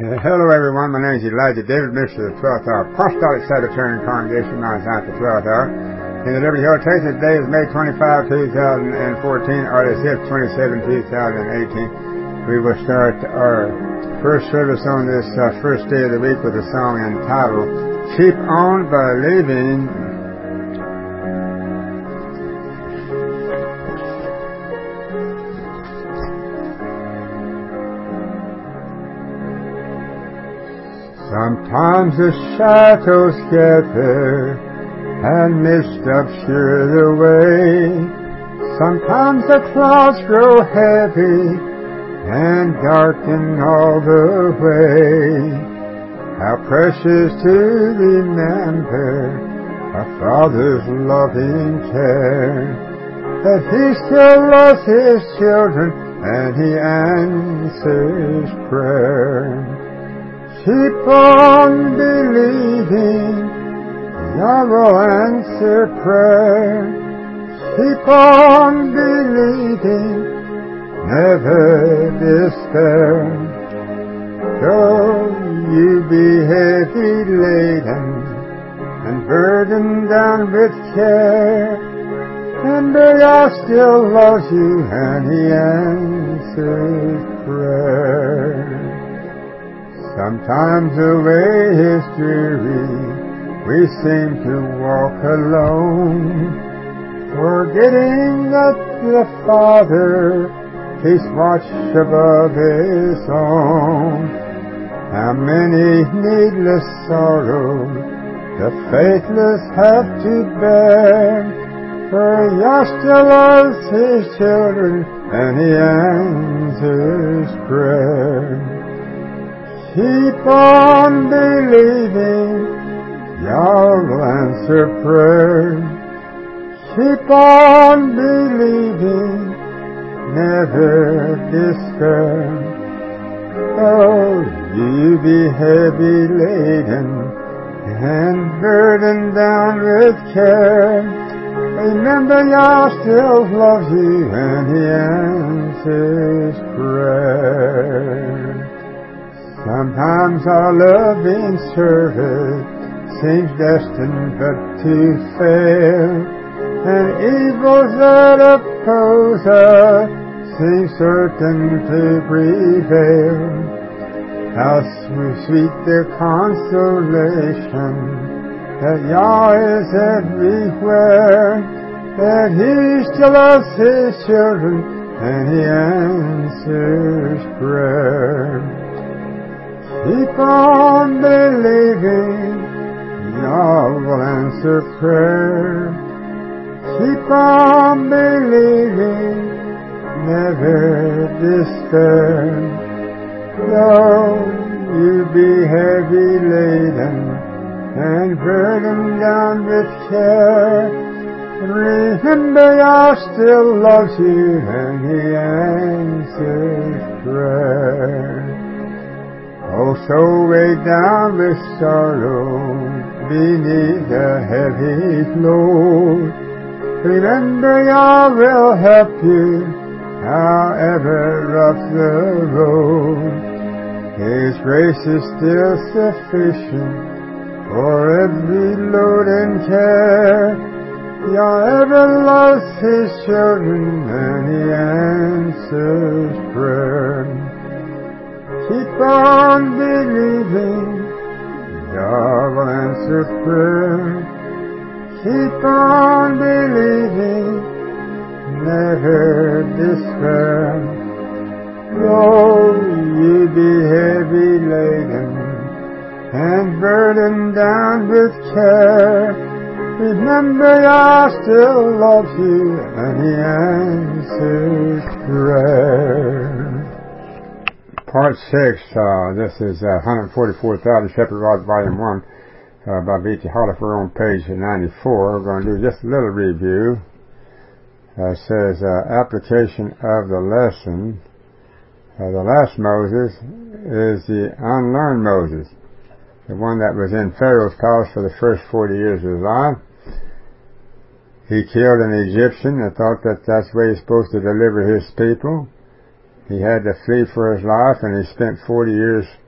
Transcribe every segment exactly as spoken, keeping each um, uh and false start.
Uh, hello everyone, my name is Elijah David, Minister of the twelfth Hour Apostolic Sabbatarian Congregation, Mount Zion, the twelfth Hour. In the Liberty Hill, Texas, today is May twenty-fifth, two thousand fourteen, or the fifth, twenty-seventh, two thousand eighteen. We will start our first service on this uh, first day of the week with a song entitled, Keep On Believing. Sometimes the shadows gather and mist obscure the way. Sometimes the clouds grow heavy and darken all the way. How precious to remember a Father's loving care, that He still loves His children and He answers prayer. Keep on believing, God will answer prayer. Keep on believing, never despair. Though you be heavy laden and burdened down with care, remember God still loves you and He answers prayer. Sometimes the way is dreary, we seem to walk alone, forgetting that the Father keeps watch above His own. How many needless sorrows the faithless have to bear, for Yah still loves His children and He answers prayer. Keep on believing, Yah will answer prayer. Keep on believing, never despair. Though you be heavy laden and burdened down with care, remember Yah still loves you and He answers prayer. Sometimes our loving service seems destined but to fail, and evils that oppose us seem certain to prevail. How sweet the consolation that Yah is everywhere, that He still loves His children and He answers prayer. Keep on believing, Yah will answer prayer. Keep on believing, never despair. Though you be heavy laden and burdened down with care, remember Yah still loves you and He answers prayer. Oh, so weighed down with sorrow beneath a heavy load, remember Yah will help you, however rough the road. His grace is still sufficient for every load and care. Yah ever loves His children and He answers prayer. Keep on believing, Yah will answer prayer. Keep on believing, never despair. Though you be heavy laden and burdened down with care, remember Yah still loves you and He answers prayer. Part six, uh, this is uh, one hundred forty-four thousand Shepherd Rod, Volume one, uh, by V T Hollifer on page ninety-four. We're going to do just a little review. Uh, it says, uh, application of the lesson. Uh, the last Moses is the unlearned Moses, the one that was in Pharaoh's palace for the first forty years of his life. He killed an Egyptian and thought that that's the way he's supposed to deliver his people. He had to flee for his life, and he spent forty years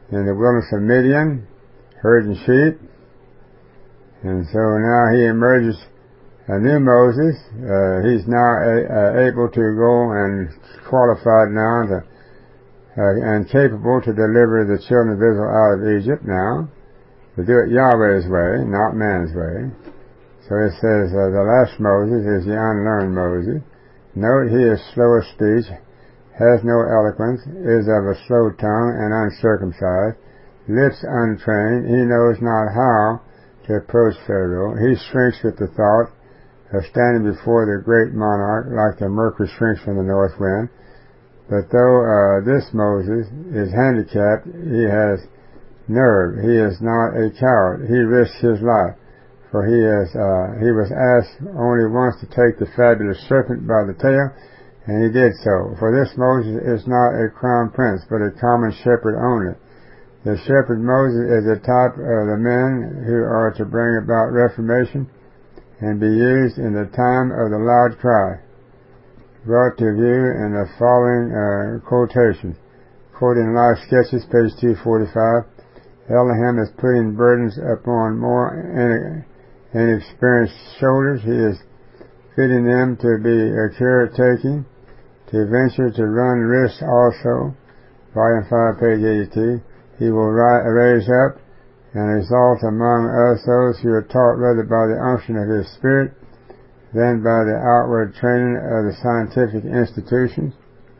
in the wilderness of Midian, herding sheep. And so now he emerges a new Moses. Uh, he's now a, uh, able to go and qualified now to, uh, and capable to deliver the children of Israel out of Egypt now, to do it Yahweh's way, not man's way. So it says uh, the last Moses is the unlearned Moses. Note, he is slow of speech, has no eloquence, is of a slow tongue and uncircumcised, lips untrained. He knows not how to approach Pharaoh. He shrinks at the thought of standing before the great monarch like the mercury shrinks from the north wind. But though uh, this Moses is handicapped, he has nerve. He is not a coward. He risks his life, for he is uh, he was asked only once to take the fabulous serpent by the tail, and he did so. For this Moses is not a crown prince, but a common shepherd only. The shepherd Moses is a type of the men who are to bring about reformation and be used in the time of the loud cry, brought to view in the following uh, quotation. Quoting Life Sketches, page two forty-five, Elohim is putting burdens upon more inexperienced shoulders. He is fitting them to be a caretaking, to venture to run risks also. Volume five, page eighty-two. He will ri- raise up and exalt among us those who are taught rather by the unction of his Spirit than by the outward training of the scientific institutions.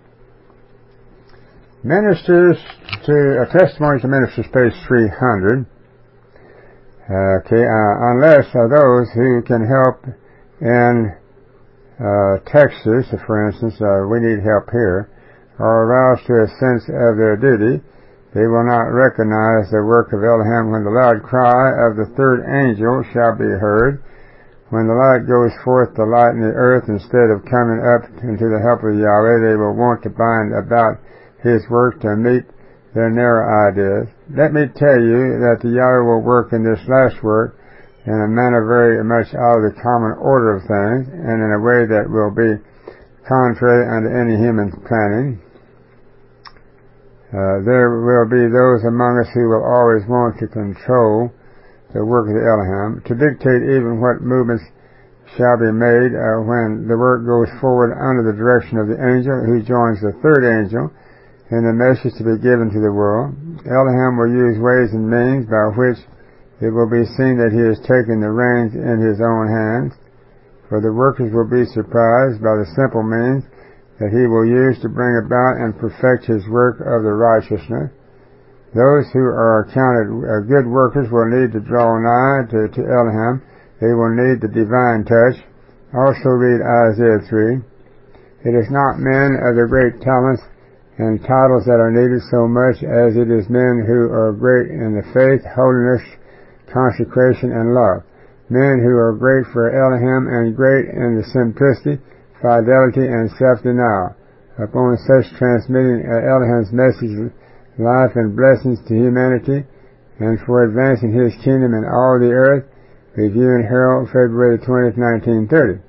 Ministers to, uh, Testimony to Ministers, page three hundred. Uh, okay, uh, unless uh, those who can help in uh, Texas, for instance, uh, we need help here, are aroused to a sense of their duty, they will not recognize the work of Elohim when the loud cry of the third angel shall be heard. When the light goes forth to lighten the earth, instead of coming up into the help of Yahweh, they will want to bind about his work to meet their narrow ideas. Let me tell you that the Yahweh will work in this last work in a manner very much out of the common order of things, and in a way that will be contrary unto any human planning. Uh, there will be those among us who will always want to control the work of the Elohim, to dictate even what movements shall be made uh, when the work goes forward under the direction of the angel who joins the third angel in the message to be given to the world. Elohim will use ways and means by which it will be seen that he has taken the reins in his own hands, for the workers will be surprised by the simple means that he will use to bring about and perfect his work of the righteousness. Those who are counted uh, good workers will need to draw nigh to, to Elohim. They will need the divine touch. Also read Isaiah three. It is not men of the great talents and titles that are needed so much as it is men who are great in the faith, holiness, consecration, and love. Men who are great for Elohim and great in the simplicity, fidelity, and self-denial. Upon such transmitting uh, Elohim's message, life and blessings to humanity, and for advancing his kingdom in all the earth. Review and Herald, February twentieth, nineteen thirty.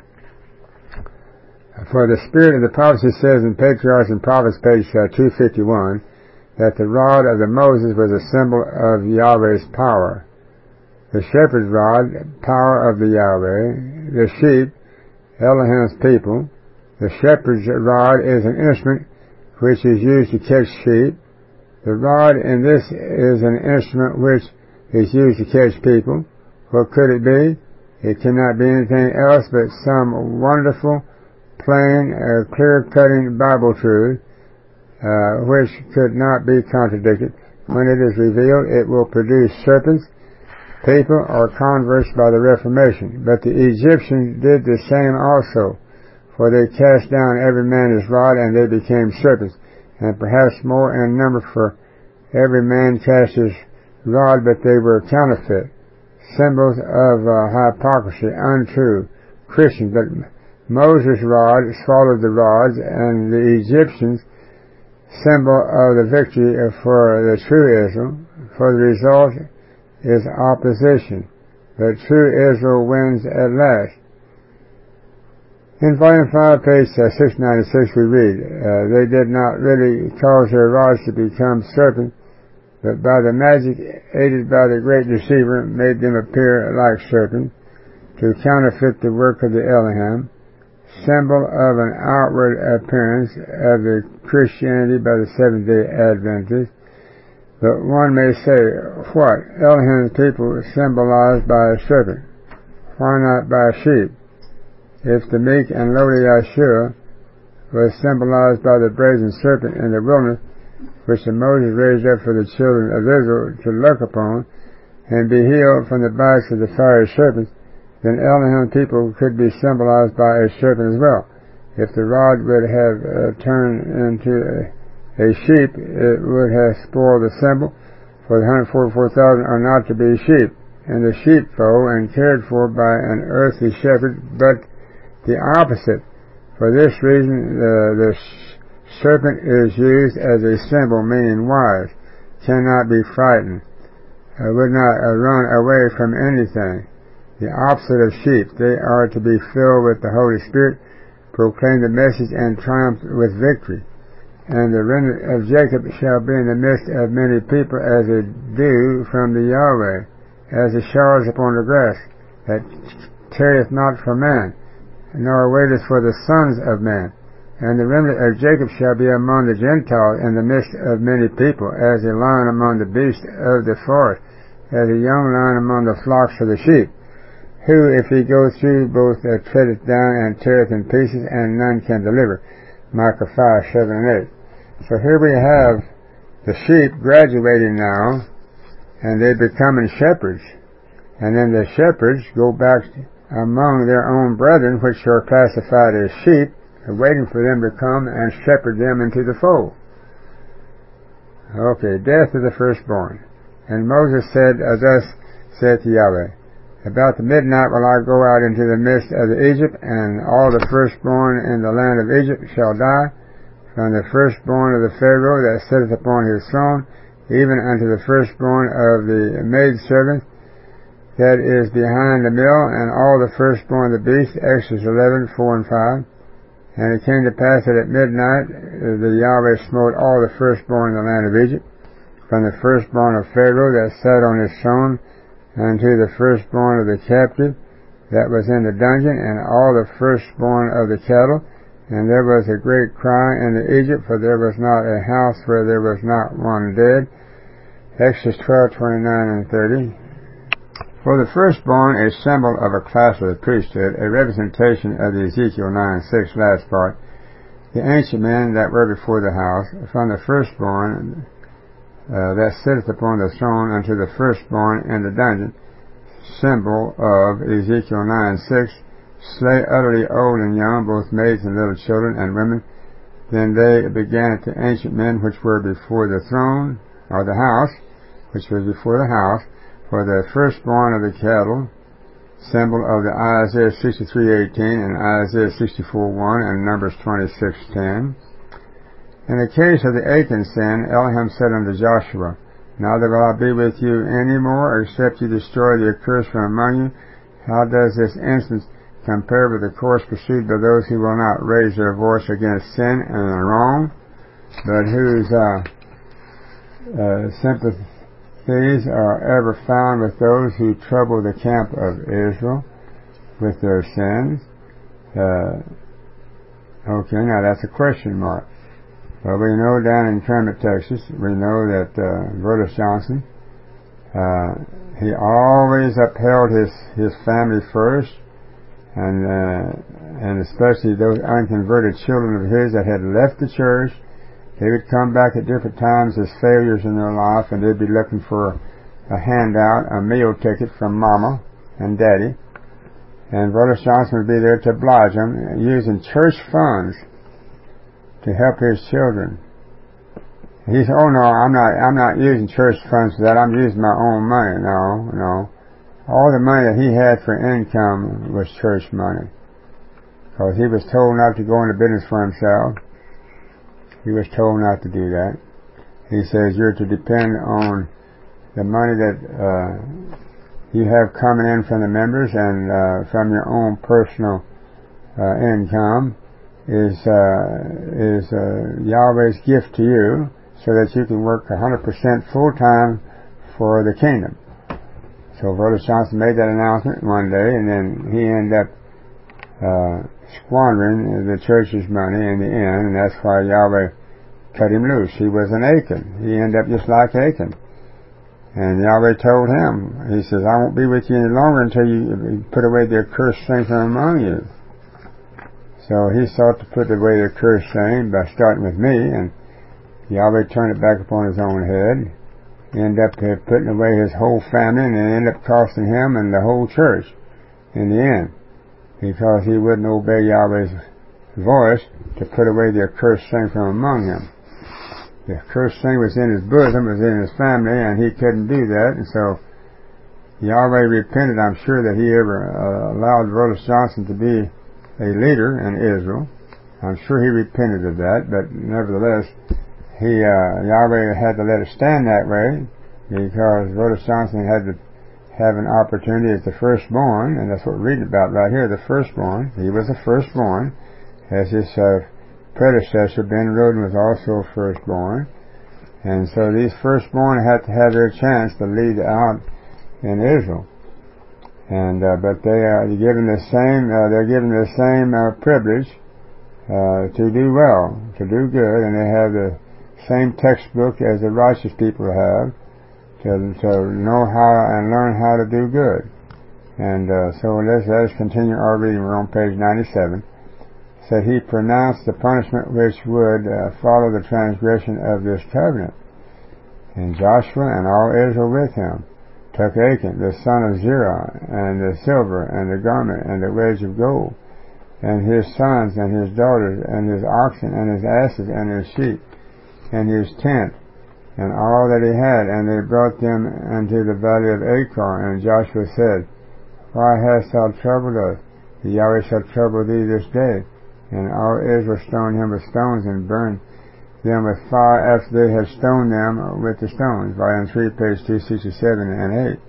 For the spirit of the prophecy says in Patriarchs and Prophets, page uh, two fifty-one, that the rod of the Moses was a symbol of Yahweh's power. The shepherd's rod, power of the Yahweh. The sheep, Elohim's people. The shepherd's rod is an instrument which is used to catch sheep. The rod in this is an instrument which is used to catch people. What could it be? It cannot be anything else but some wonderful, plain, uh, clear-cutting Bible truth, uh, which could not be contradicted. When it is revealed, it will produce serpents, people, or converts by the Reformation. But the Egyptians did the same also, for they cast down every man his rod, and they became serpents, and perhaps more in number, for every man cast his rod, but they were counterfeit, symbols of uh, hypocrisy, untrue Christians. But Moses' rod swallowed the rods, and the Egyptians, symbol of the victory for the true Israel. For the result is opposition, but true Israel wins at last. In volume five, page uh, six ninety-six, we read, uh, they did not really cause their rods to become serpents, but by the magic aided by the great deceiver made them appear like serpents, to counterfeit the work of the Elohim, symbol of an outward appearance of the Christianity by the Seventh-day Adventists. But one may say, what? Elohim's people symbolized by a serpent. Why not by a sheep? If the meek and lowly Yeshua was symbolized by the brazen serpent in the wilderness, which the Moses raised up for the children of Israel to look upon, and be healed from the bites of the fiery serpents, then Elohim people could be symbolized by a serpent as well. If the rod would have uh, turned into a, a sheep, it would have spoiled the symbol, for the one hundred forty-four thousand are not to be sheep, and the sheepfold and cared for by an earthly shepherd, but the opposite. For this reason, the, the serpent is used as a symbol, meaning wise, cannot be frightened, uh, would not uh, run away from anything. The opposite of sheep, they are to be filled with the Holy Spirit, proclaim the message, and triumph with victory. And the remnant of Jacob shall be in the midst of many people as a dew from the Yahweh, as the showers upon the grass, that tarrieth not for man, nor waiteth for the sons of man. And the remnant of Jacob shall be among the Gentiles in the midst of many people, as a lion among the beasts of the forest, as a young lion among the flocks of the sheep, who, if he goes through, both uh, treadeth down and teareth in pieces, and none can deliver. Micah five, seven, and eight. So here we have the sheep graduating now, and they becoming shepherds. And then the shepherds go back among their own brethren, which are classified as sheep, waiting for them to come and shepherd them into the fold. Okay, death of the firstborn. And Moses said, uh, thus saith Yahweh, about the midnight will I go out into the midst of Egypt, and all the firstborn in the land of Egypt shall die, from the firstborn of the Pharaoh that sitteth upon his throne, even unto the firstborn of the maidservant that is behind the mill, and all the firstborn of the beast. Exodus eleven, four and five. And it came to pass that at midnight the Yahweh smote all the firstborn in the land of Egypt, from the firstborn of Pharaoh that sat on his throne, unto the firstborn of the captive that was in the dungeon, and all the firstborn of the cattle. And there was a great cry in the Egypt, for there was not a house where there was not one dead. Exodus twelve, twenty-nine and thirty. For the firstborn, a symbol of a class of the priesthood, a representation of the Ezekiel nine six last part, the ancient men that were before the house, from the firstborn Uh, that sitteth upon the throne unto the firstborn in the dungeon, symbol of Ezekiel nine six, slay utterly old and young, both maids and little children and women. Then they began at the ancient men which were before the throne, or the house, which was before the house, for the firstborn of the cattle, symbol of the Isaiah sixty-three eighteen and Isaiah sixty-four one and Numbers twenty-six ten. In the case of the Achan sin, Elohim said unto Joshua, Neither will I be with you any more, except you destroy the accursed from among you. How does this instance compare with the course pursued by those who will not raise their voice against sin and wrong, but whose uh, uh, sympathies are ever found with those who trouble the camp of Israel with their sins? Uh, okay, now that's a question mark. Well, we know down in Kermit, Texas, we know that uh, Vertus Johnson, uh, he always upheld his, his family first, and uh, and especially those unconverted children of his that had left the church. They would come back at different times as failures in their life, and they'd be looking for a handout, a meal ticket from Mama and Daddy, and Vertus Johnson would be there to oblige them, using church funds to help his children. He said, "Oh no, I'm not. I'm not using church funds for that. I'm using my own money." No, no. All the money that he had for income was church money, because he was told not to go into business for himself. He was told not to do that. He says you're to depend on the money that uh, you have coming in from the members and uh, from your own personal uh, income. Is uh, is uh, Yahweh's gift to you, so that you can work one hundred percent full-time for the kingdom. So Brother Johnson made that announcement one day, and then he ended up uh, squandering the church's money in the end, and that's why Yahweh cut him loose. He was an Achan. He ended up just like Achan. And Yahweh told him, he says, I won't be with you any longer until you put away the accursed thing from among you. So he sought to put away the accursed thing by starting with me, and Yahweh turned it back upon his own head. He ended up putting away his whole family, and it ended up costing him and the whole church in the end, because he wouldn't obey Yahweh's voice to put away the accursed thing from among him. The accursed thing was in his bosom, was in his family, and he couldn't do that, and so Yahweh repented. I'm sure that he ever uh, allowed Brother Johnson to be a leader in Israel. I'm sure he repented of that, but nevertheless, he uh, Yahweh had to let it stand that way, because Brother Johnson had to have an opportunity as the firstborn, and that's what we're reading about right here, the firstborn. He was the firstborn, as his uh, predecessor, Ben Roden, was also firstborn. And so these firstborn had to have their chance to lead out in Israel. And uh, but they are given the same, uh, they're given the same uh, privilege uh, to do well, to do good, and they have the same textbook as the righteous people have, to, to know how and learn how to do good. And uh, so let's, let's continue our reading. We're on page ninety-seven. Said he pronounced the punishment which would uh, follow the transgression of this covenant. And Joshua and all Israel with him took Achan, the son of Zerah, and the silver, and the garment, and the wedge of gold, and his sons, and his daughters, and his oxen, and his asses, and his sheep, and his tent, and all that he had, and they brought them unto the valley of Achor. And Joshua said, Why hast thou troubled us? The Yahweh shall trouble thee this day. And all Israel stoned him with stones, and burned them with fire after they had stoned them with the stones. Volume three, page two sixty-seven and eight.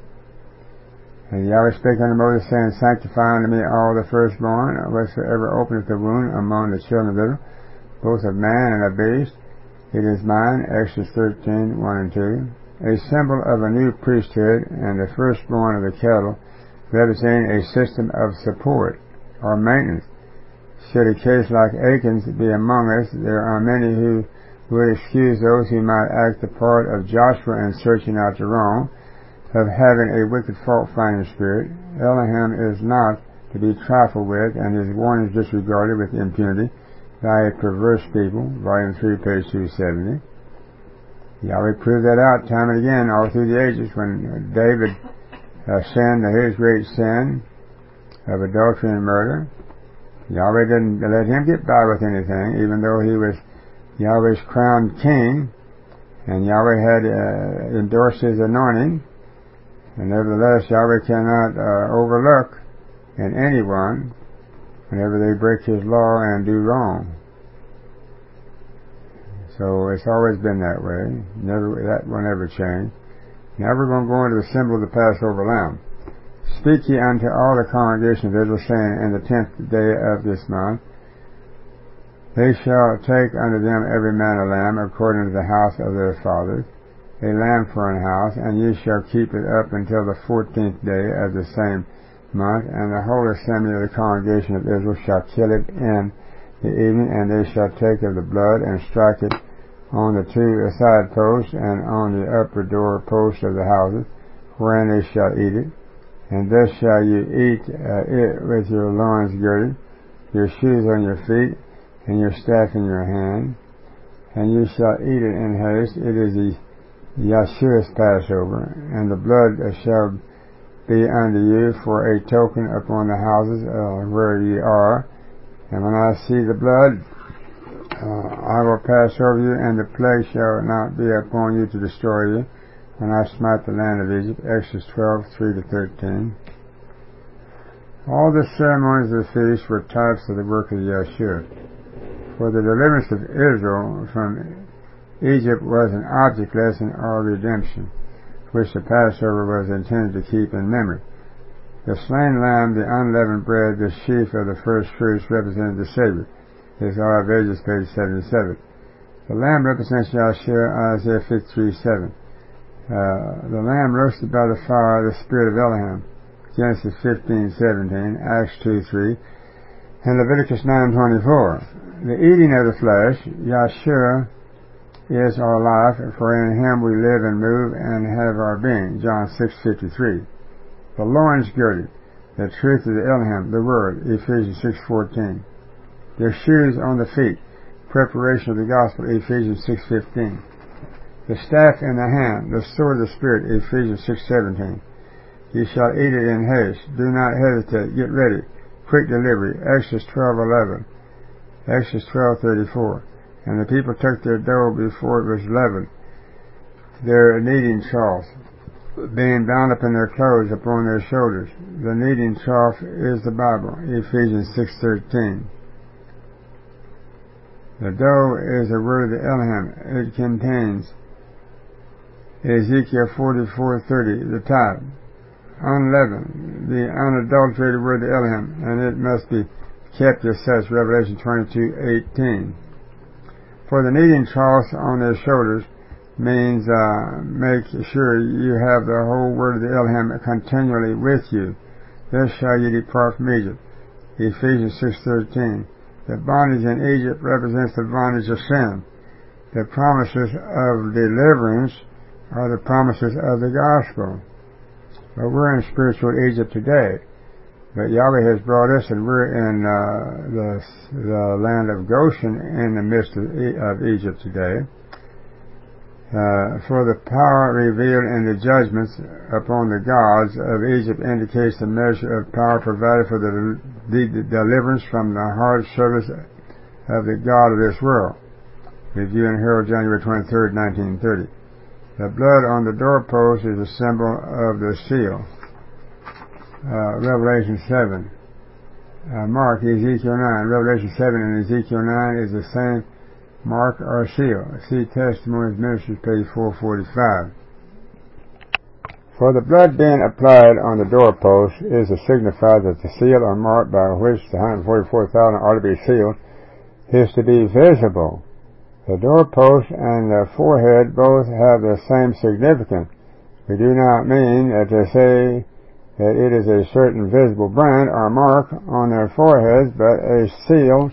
And Yahweh spake unto Moses, saying, Sanctify unto me all the firstborn, whatsoever openeth the womb among the children of Israel, both of man and of beast. It is mine. Exodus thirteen, one and two. A symbol of a new priesthood, and the firstborn of the cattle, representing a system of support or maintenance. Should a case like Achan's be among us, there are many who would excuse those who might act the part of Joshua in searching out the wrong, of having a wicked fault-finding spirit. Elohim is not to be trifled with, and his warnings disregarded with impunity by a perverse people. Volume three, page two seventy. Yahweh proved that out time and again all through the ages, when David uh, sinned his great sin of adultery and murder. Yahweh didn't let him get by with anything, even though he was Yahweh's crowned king, and Yahweh had uh, endorsed his anointing. And nevertheless, Yahweh cannot uh, overlook in anyone whenever they break his law and do wrong. So it's always been that way. Never, that will never change. Now we're going to go into the symbol of the Passover lamb. Speak ye unto all the congregation of Israel, saying, In the tenth day of this month, they shall take unto them every man a lamb, according to the house of their fathers, a lamb for an house, and ye shall keep it up until the fourteenth day of the same month, and the whole assembly of the congregation of Israel shall kill it in the evening, and they shall take of the blood, and strike it on the two side posts, and on the upper door posts of the houses, wherein they shall eat it. And thus shall you eat uh, it with your loins girded, your shoes on your feet, and your staff in your hand. And you shall eat it in haste. It is the Yahshua's Passover. And the blood shall be unto you for a token upon the houses uh, where ye are. And when I see the blood, uh, I will pass over you, and the plague shall not be upon you to destroy you, when I smite the land of Egypt. Exodus twelve, three to thirteen. All the ceremonies of the feast were types of the work of Yahshua. For the deliverance of Israel from Egypt was an object lesson or redemption, which the Passover was intended to keep in memory. The slain lamb, the unleavened bread, the sheaf of the first fruits represented the Savior. This is R. of Ages, page seventy-seven. The lamb represents Yahshua, Isaiah fifty-three seven. Uh, the lamb roasted by the fire, the spirit of Elohim, Genesis fifteen seventeen, Acts two three, and Leviticus nine twenty-four. The eating of the flesh, Yahshua is our life, for in him we live and move and have our being, John six fifty-three. The loins girded, the truth of the Elohim, the word, Ephesians six fourteen. The shoes on the feet, preparation of the gospel, Ephesians six fifteen. The staff in the hand, the sword of the Spirit, Ephesians six seventeen. You shall eat it in haste. Do not hesitate. Get ready. Quick delivery, Exodus twelve eleven. Exodus twelve thirty-four. And the people took their dough before it was leavened, their kneading troughs, being bound up in their clothes upon their shoulders. The kneading trough is the Bible, Ephesians six thirteen. The dough is the word of the Elohim. It contains Ezekiel forty-four thirty, the tithe, unleavened, the unadulterated word of the Elohim, and it must be kept as such, Revelation twenty-two eighteen. For the kneading troughs on their shoulders means uh, make sure you have the whole word of the Elohim continually with you. Thus shall you depart from Egypt, Ephesians six thirteen. The bondage in Egypt represents the bondage of sin. The promises of deliverance are the promises of the gospel. But we're in spiritual Egypt today. But Yahweh has brought us, and we're in uh, the, the land of Goshen in the midst of, e- of Egypt today. Uh, for the power revealed in the judgments upon the gods of Egypt indicates the measure of power provided for the, the, the deliverance from the hard service of the God of this world. Review and Herald, January twenty-third, nineteen thirty. The blood on the doorpost is a symbol of the seal. Uh, Revelation seven. Uh, Mark, Ezekiel nine. Revelation seven and Ezekiel nine is the same mark or seal. See Testimonies Ministries, page four forty-five. For the blood being applied on the doorpost is to signify that the seal or mark by which the one hundred forty-four thousand are to be sealed is to be visible. The doorpost and the forehead both have the same significance. We do not mean uh, to say that it is a certain visible brand or mark on their foreheads, but a seal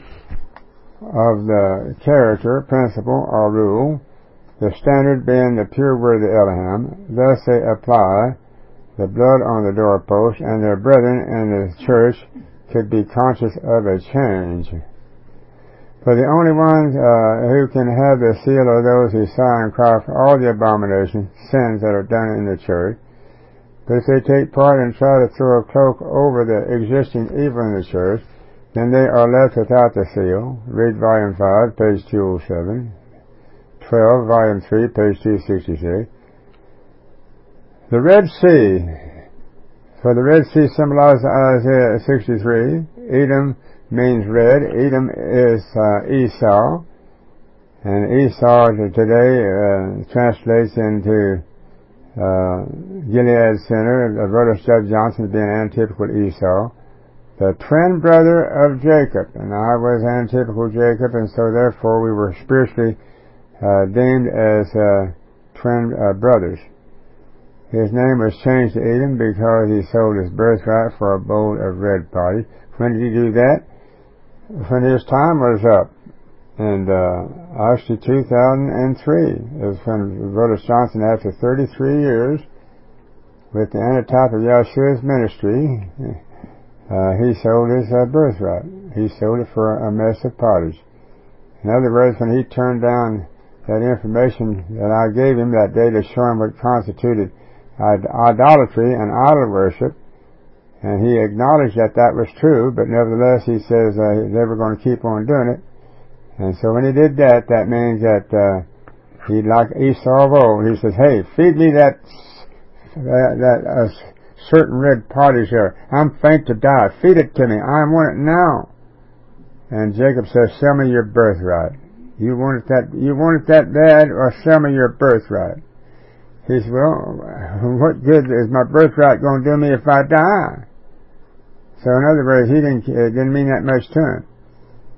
of the character, principle, or rule, the standard being the pure word of the Elohim. Thus they apply the blood on the doorpost, and their brethren in the church could be conscious of a change. For the only ones uh, who can have the seal are those who sigh and cry for all the abominations, sins that are done in the church. But if they take part and try to throw a cloak over the existing evil in the church, then they are left without the seal. Read volume five, page two oh seven. twelve, volume three, page two sixty-six. The Red Sea. For the Red Sea symbolizes Isaiah sixty-three. Edom means red. Edom is uh, Esau, and Esau today uh, translates into uh, Gilead Center. Uh, Brother Stubb Johnson being antitypical Esau, the twin brother of Jacob, and I was antitypical Jacob, and so therefore we were spiritually uh, deemed as uh, twin uh, brothers. His name was changed to Edom because he sold his birthright for a bowl of red pottage. When did he do that? When his time was up. And uh, actually two thousand three is when Brother Johnson, after thirty-three years with the antitype of Yahshua's ministry, uh, he sold his uh, birthright. He sold it for a mess of pottage. In other words, when he turned down that information that I gave him that day to show him what constituted idolatry and idol worship, and he acknowledged that that was true, but nevertheless he says uh, they were going to keep on doing it. And so when he did that, that means that uh, he, like Esau of old, he says, hey, feed me that that, that uh, certain red pottage there. I'm faint to die. Feed it to me. I want it now. And Jacob says, sell me your birthright. You want it that, you want it that bad, or sell me your birthright? He said, well, what good is my birthright going to do me if I die? So in other words, he didn't, it didn't mean that much to him.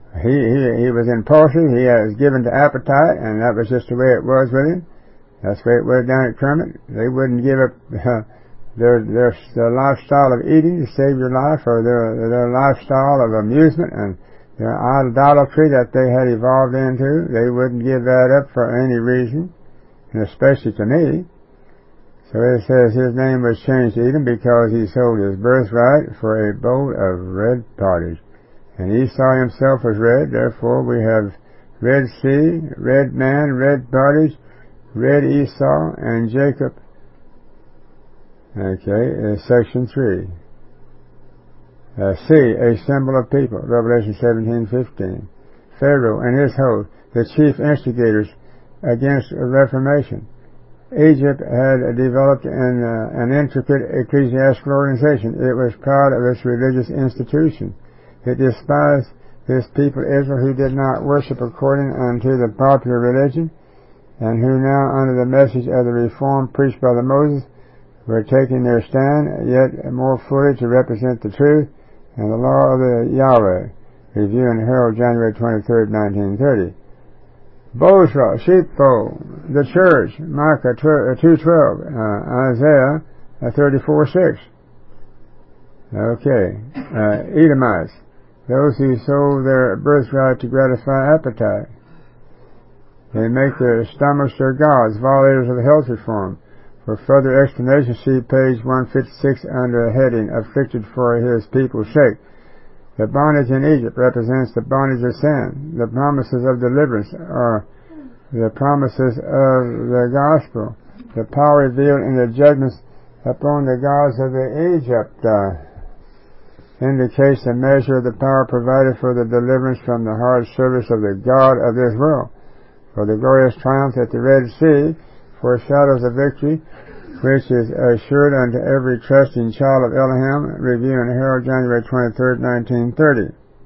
He, he, he was impulsive, he was given to appetite, and that was just the way it was with him. That's the way it was down at Kermit. They wouldn't give up uh, their, their, their lifestyle of eating to save your life, or their, their lifestyle of amusement and their idolatry that they had evolved into. They wouldn't give that up for any reason, and especially to me. So it says his name was changed to Edom because he sold his birthright for a bowl of red pottage. And Esau himself was red, therefore we have red sea, red man, red pottage, red Esau, and Jacob. Okay, uh, section three. Uh, C, a symbol of people, Revelation seventeen fifteen. Pharaoh and his host, the chief instigators against a reformation. Egypt had developed an, uh, an intricate ecclesiastical organization. It was proud of its religious institution. It despised this people Israel who did not worship according unto the popular religion, and who now under the message of the reform preached by the Moses were taking their stand yet more fully to represent the truth and the law of the Yahweh. Review and Herald, January twenty-third, nineteen thirty. Bozrah, sheepfold, the church, Micah two twelve, uh, Isaiah thirty-four six. Okay, uh, Edomites, those who sold their birthright to gratify appetite. They make their stomachs their gods, violators of the health reform. For further explanation, see page one fifty-six under the heading, Afflicted for his people's sake. The bondage in Egypt represents the bondage of sin. The promises of deliverance are the promises of the gospel. The power revealed in the judgments upon the gods of the Egypt uh, indicates the measure of the power provided for the deliverance from the hard service of the God of this world. For the glorious triumph at the Red Sea foreshadows the victory which is assured unto every trusting child of Elohim. Review and Herald, January twenty-third, nineteen thirty.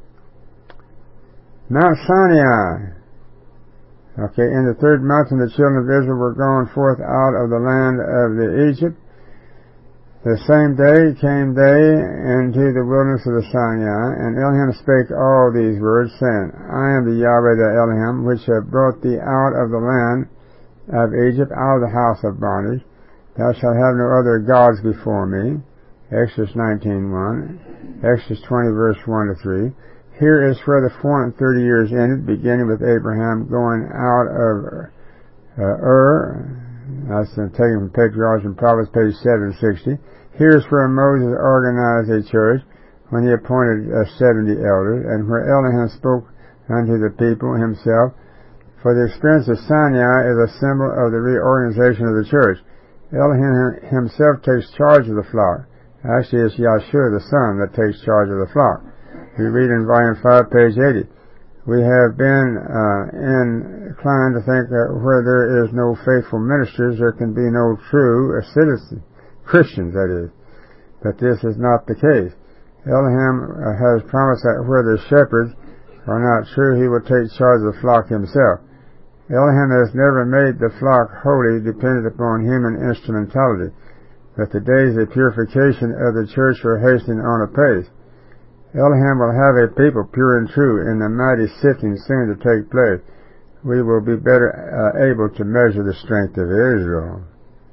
Mount Sinai. Okay, in the third month when the children of Israel were gone forth out of the land of the Egypt, the same day came they into the wilderness of the Sinai, and Elohim spake all these words, saying, I am the Yahweh the Elohim, which have brought thee out of the land of Egypt, out of the house of bondage. Thou shalt have no other gods before me. Exodus nineteen one. Exodus twenty verse one to three. Here is where the four and thirty years ended, beginning with Abraham going out of uh, Ur. That's taken from Patriarchs and Prophets, page seven sixty. Here's where Moses organized a church when he appointed uh, seventy elders, and where Elohim spoke unto the people himself. For the experience of Sinai is a symbol of the reorganization of the church. Elohim himself takes charge of the flock. Actually, it's Yahshua the Son that takes charge of the flock. We read in volume five, page eighty. We have been uh, inclined to think that where there is no faithful ministers, there can be no true citizens, Christians, that is. But this is not the case. Elohim uh, has promised that where the shepherds are not true, he will take charge of the flock himself. Elohim has never made the flock wholly dependent upon human instrumentality, but the days of purification of the church are hastening on apace. Elohim will have a people pure and true in the mighty sifting soon to take place. We will be better uh, able to measure the strength of Israel.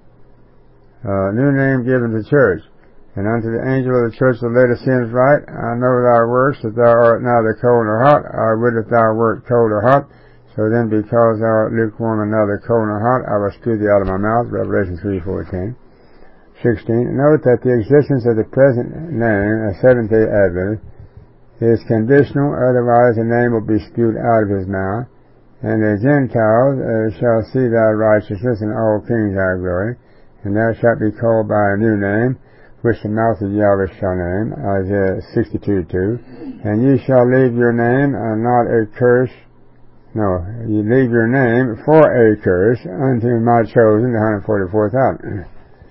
Uh, new name given to church. And unto the angel of the church of Laodiceans write, I know thy works, that thou art neither cold nor hot. I would that thou wert cold or hot. So then, because thou art lukewarm and neither cold nor hot, I will spew thee out of my mouth. Revelation three fourteen. sixteen. Note that the existence of the present name, a Seventh-day Adventist, is conditional, otherwise the name will be spewed out of his mouth. And the Gentiles uh, shall see thy righteousness, and all kings thy glory. And thou shalt be called by a new name, which the mouth of Yahweh shall name. Isaiah sixty-two two. And ye shall leave your name, and not a curse. No, you leave your name for a curse unto my chosen, the one hundred forty-four thousand.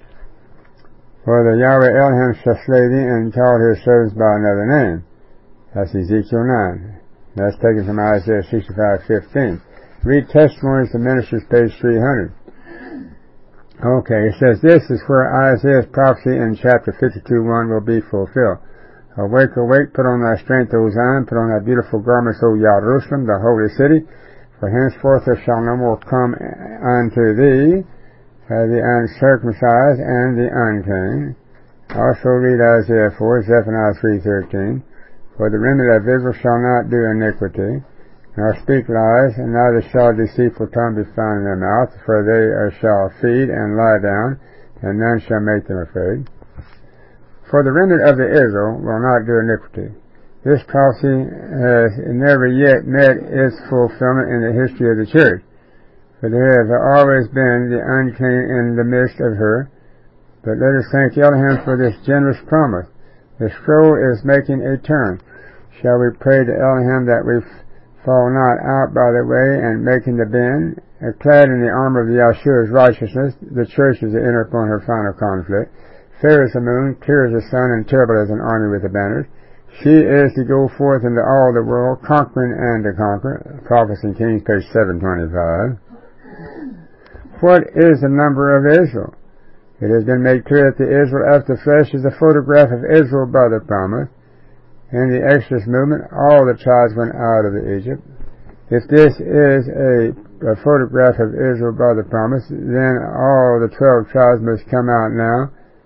For the Yahweh Elohim shall slay thee, and call his servants by another name. That's Ezekiel nine. That's taken from Isaiah sixty-five fifteen. Read Testimonies to Ministers, page three hundred. Okay, it says this is where Isaiah's prophecy in chapter fifty-two one will be fulfilled. Awake, awake, put on thy strength, O Zion, put on thy beautiful garments, O Jerusalem, the holy city. For henceforth there shall no more come unto thee uh, the uncircumcised and the unclean. Also read Isaiah four, Zephaniah three thirteen. For the remnant of Israel shall not do iniquity, nor speak lies, and neither shall deceitful tongue be found in their mouth, for they uh, shall feed and lie down, and none shall make them afraid. For the remnant of the Israel will not do iniquity. This prophecy has never yet met its fulfillment in the history of the church, for there have always been the unclean in the midst of her. But let us thank Elohim for this generous promise. The scroll is making a turn. Shall we pray to Elohim that we fall not out by the way and making the bend? Clad in the armor of Yahshua's righteousness, the church is to enter upon her final conflict. Fair as the moon, clear as the sun, and terrible as an army with the banners. She is to go forth into all the world, conquering and to conquer. Prophets and Kings, page seven twenty-five. What is the number of Israel? It has been made clear that the Israel after the flesh is a photograph of Israel by the promise. In the Exodus movement, all the tribes went out of Egypt. If this is a, a photograph of Israel by the promise, then all the twelve tribes must come out now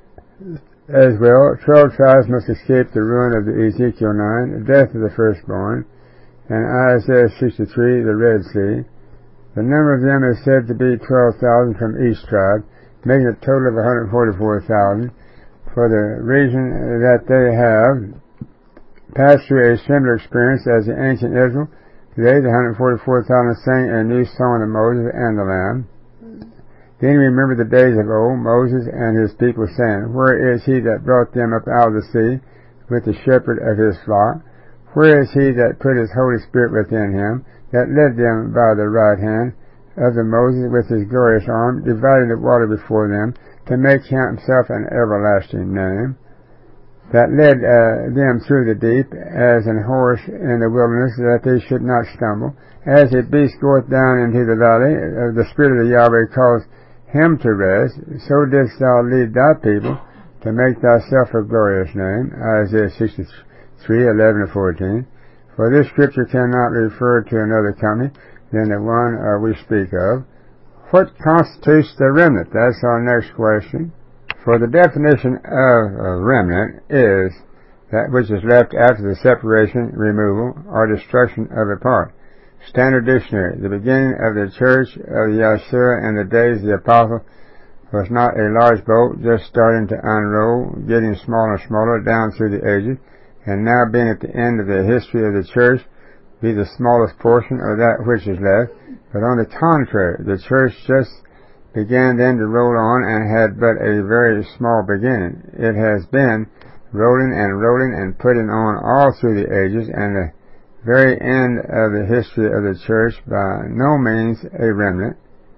as well. Twelve tribes must escape the ruin of the Ezekiel nine, the death of the firstborn, and Isaiah sixty-three, the Red Sea. The number of them is said to be twelve thousand from each tribe, making a total of one hundred forty-four thousand, for the reason that they have passed through a similar experience as the ancient Israel. Today the one hundred forty-four thousand sang a new song of Moses and the Lamb. Then remember the days of old, Moses and his people saying, Where is he that brought them up out of the sea with the shepherd of his flock? Where is he that put his Holy Spirit within him, that led them by the right hand of the Moses with his glorious arm, dividing the water before them, to make himself an everlasting name, that led uh, them through the deep, as an horse in the wilderness, that they should not stumble. As a beast goeth down into the valley, uh, the Spirit of the Yahweh calls him to rest, so didst thou lead thy people to make thyself a glorious name. Isaiah sixty-three, eleven to fourteen. For this scripture cannot refer to another company than the one uh, we speak of. What constitutes the remnant? That's our next question. For the definition of a remnant is that which is left after the separation, removal, or destruction of a part. Standard Dictionary. The beginning of the church of Yahshua in the days of the apostle was not a large boat just starting to unroll, getting smaller and smaller down through the ages, and now being at the end of the history of the church, be the smallest portion of that which is left. But on the contrary, the church just began then to roll on and had but a very small beginning. It has been rolling and rolling and putting on all through the ages, and the very end of the history of the church, by no means a remnant.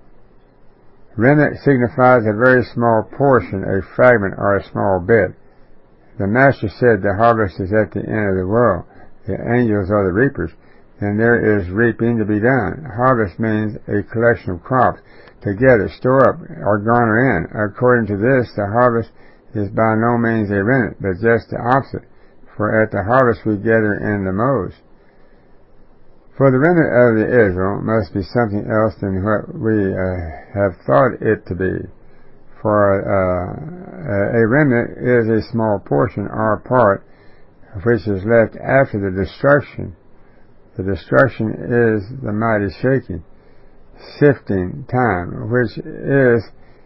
Remnant signifies a very small portion, a fragment, or a small bit. The Master said the harvest is at the end of the world. The angels are the reapers, and there is reaping to be done. Harvest means a collection of crops, together, store up, or garner in. According to this, the harvest is by no means a remnant, but just the opposite. For at the harvest we gather in the mows. For the remnant of the Israel must be something else than what we uh, have thought it to be. For uh, a remnant is a small portion or part which is left after the destruction. The destruction is the mighty shaking, sifting time, which is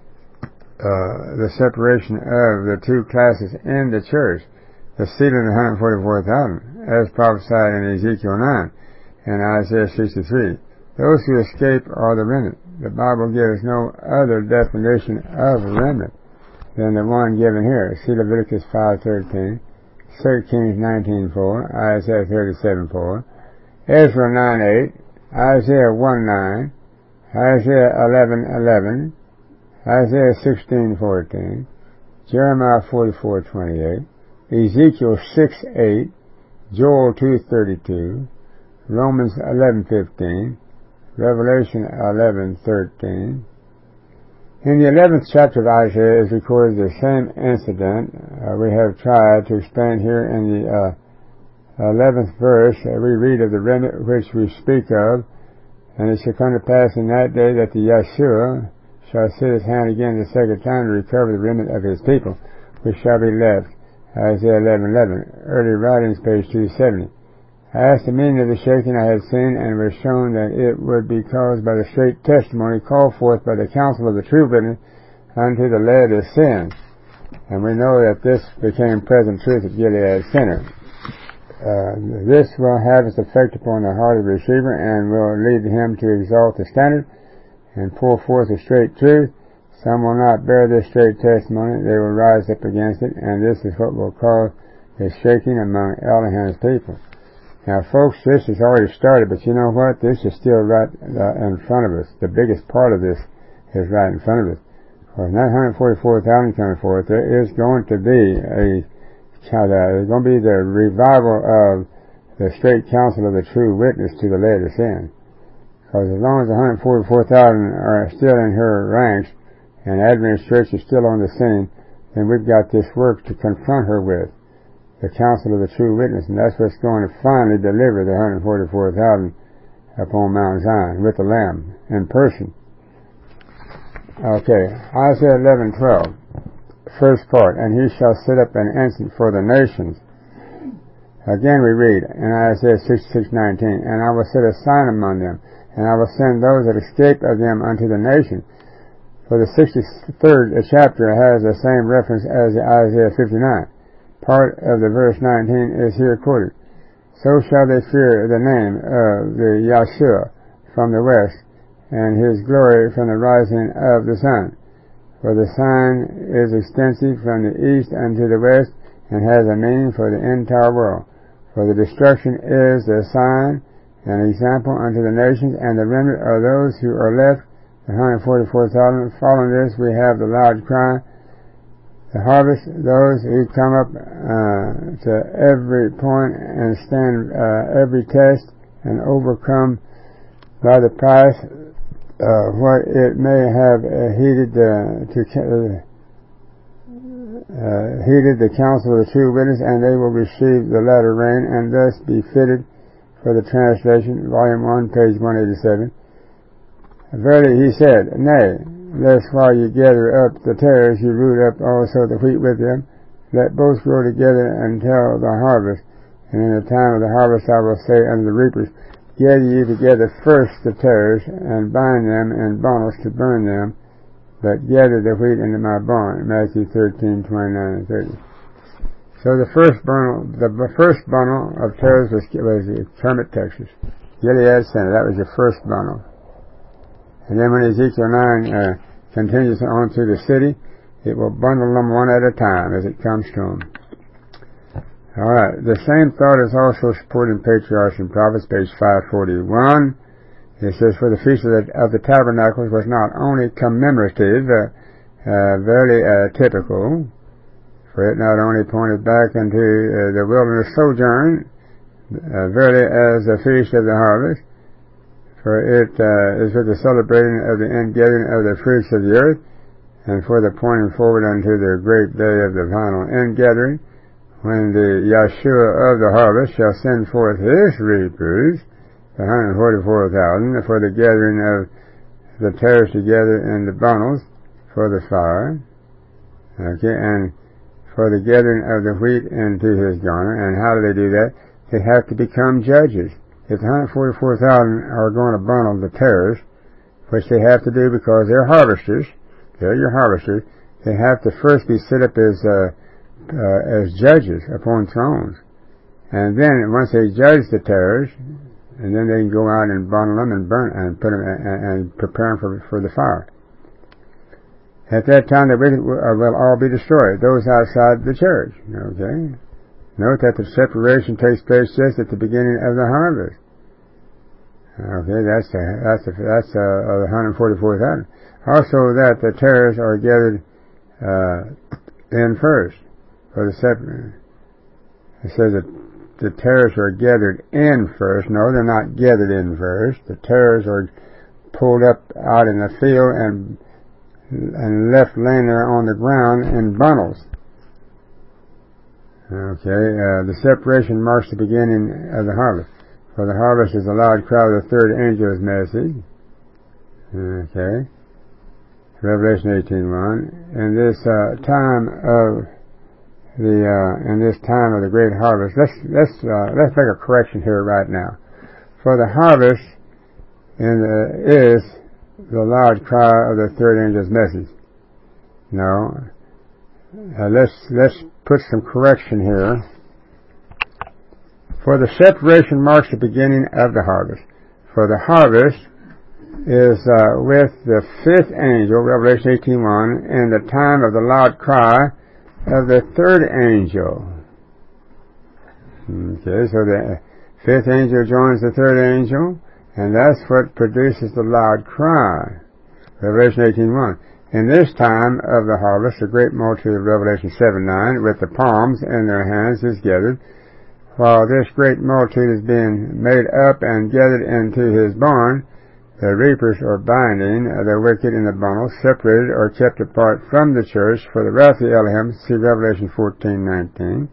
uh, the separation of the two classes in the church, the sealing of one hundred forty-four thousand, as prophesied in Ezekiel nine. And Isaiah sixty-three. Those who escape are the remnant. The Bible gives no other definition of remnant than the one given here. See Leviticus five thirteen, Second Kings nineteen four, Isaiah thirty-seven four, Ezra nine eight, Isaiah one nine, Isaiah eleven eleven, Isaiah sixteen fourteen, Jeremiah forty-four twenty-eight, Ezekiel six eight, Joel two thirty-two, Romans eleven fifteen, Revelation eleven thirteen, In the eleventh chapter of Isaiah is recorded the same incident. Uh, we have tried to explain here in the uh, eleventh verse. Uh, we read of the remnant which we speak of, and it shall come to pass in that day that the Yeshua shall set his hand again the second time to recover the remnant of his people, which shall be left. Isaiah eleven eleven. Early writings, page two seventy. I asked the meaning of the shaking I had seen, and was shown that it would be caused by the straight testimony called forth by the counsel of the true witness unto the lead of sin. And we know that this became present truth at Gilead Center. Uh, this will have its effect upon the heart of the receiver, and will lead him to exalt the standard and pour forth the straight truth. Some will not bear this straight testimony. They will rise up against it, and this is what will cause the shaking among Elohim's people. Now, folks, this has already started, but you know what? This is still right uh, in front of us. The biggest part of this is right in front of us. When that one hundred forty-four thousand comes forth, there is going to be a, uh, there's going to be the revival of the straight counsel of the true witness to the lead of sin. Because as long as one hundred forty-four thousand are still in her ranks, and Adventist Church is still on the scene, then we've got this work to confront her with. The counsel of the true witness, and that's what's going to finally deliver the one hundred forty-four thousand upon Mount Zion with the Lamb in person. Okay, Isaiah eleven twelve, first part, and he shall set up an ensign for the nations. Again we read in Isaiah sixty-six nineteen, and I will set a sign among them, and I will send those that escape of them unto the nation. For the sixty-third chapter has the same reference as Isaiah fifty-nine. Part of the verse nineteen is here quoted. So shall they fear the name of the Yeshua from the west, and his glory from the rising of the sun. For the sign is extensive from the east unto the west, and has a meaning for the entire world. For the destruction is a sign, an example unto the nations, and the remnant are those who are left, the one hundred forty-four thousand. Following this, we have the loud cry, the harvest, those who come up uh, to every point and stand uh, every test and overcome by the price uh, what it may have uh, heeded uh, to uh, uh, heeded the counsel of the true witness, and they will receive the latter rain, and thus be fitted for the translation, volume one, page one eighty-seven. Verily he said, Nay, lest while you gather up the tares, you root up also the wheat with them. Let both grow together until the harvest. And in the time of the harvest I will say unto the reapers, Gather ye together first the tares, and bind them in bundles to burn them, but gather the wheat into my barn. Matthew thirteen twenty-nine and thirty. So the first bundle, the first bundle of tares was, was Kermit, Texas. Gilead Center. That was your first bundle. And then when Ezekiel nine uh, continues on through the city, it will bundle them one at a time as it comes to them. All right. The same thought is also supported in Patriarchs and Prophets, page five forty-one. It says, For the feast of the, of the tabernacles was not only commemorative, uh, uh, very uh, typical, for it not only pointed back into uh, the wilderness sojourn, uh, verily as the feast of the harvest, for it uh, is for the celebrating of the ingathering of the fruits of the earth, and for the pointing forward unto the great day of the final ingathering, when the Yeshua of the harvest shall send forth his reapers, the one hundred forty-four thousand, for the gathering of the tares together in the bundles for the fire, okay, and for the gathering of the wheat into his garner. And how do they do that? They have to become judges. If the one hundred forty-four thousand are going to bundle the tares, which they have to do because they're harvesters, they're your harvesters, they have to first be set up as uh, uh, as judges upon thrones. And then once they judge the tares, and then they can go out and bundle them and burn and put them and, and prepare them for, for the fire. At that time, the wicked will, uh, will all be destroyed, those outside the church. Okay. Note that the separation takes place just at the beginning of the harvest. Okay, that's the, that's the, that's uh, one hundred forty-four thousand. Also, that the tares are gathered uh, in first for the separate. It says that the tares are gathered in first. No, they're not gathered in first. The tares are pulled up out in the field and and left laying there on the ground in bundles. Okay, uh, the separation marks the beginning of the harvest. For the harvest is a loud cry of the third angel's message. Okay, Revelation eighteen one. In this uh, time of the uh, in this time of the great harvest, let's let's uh, let's make a correction here right now. For the harvest in the, is the loud cry of the third angel's message. No, uh, let's let's put some correction here. For the separation marks the beginning of the harvest. For the harvest is uh, with the fifth angel, Revelation eighteen one, in the time of the loud cry of the third angel. Okay, so the fifth angel joins the third angel, and that's what produces the loud cry. Revelation eighteen one. In this time of the harvest, a great multitude of Revelation seven nine, with the palms in their hands, is gathered. While this great multitude is being made up and gathered into his barn, the reapers are binding the wicked in the bundles, separated or kept apart from the church for the wrath of Elohim. See Revelation fourteen nineteen.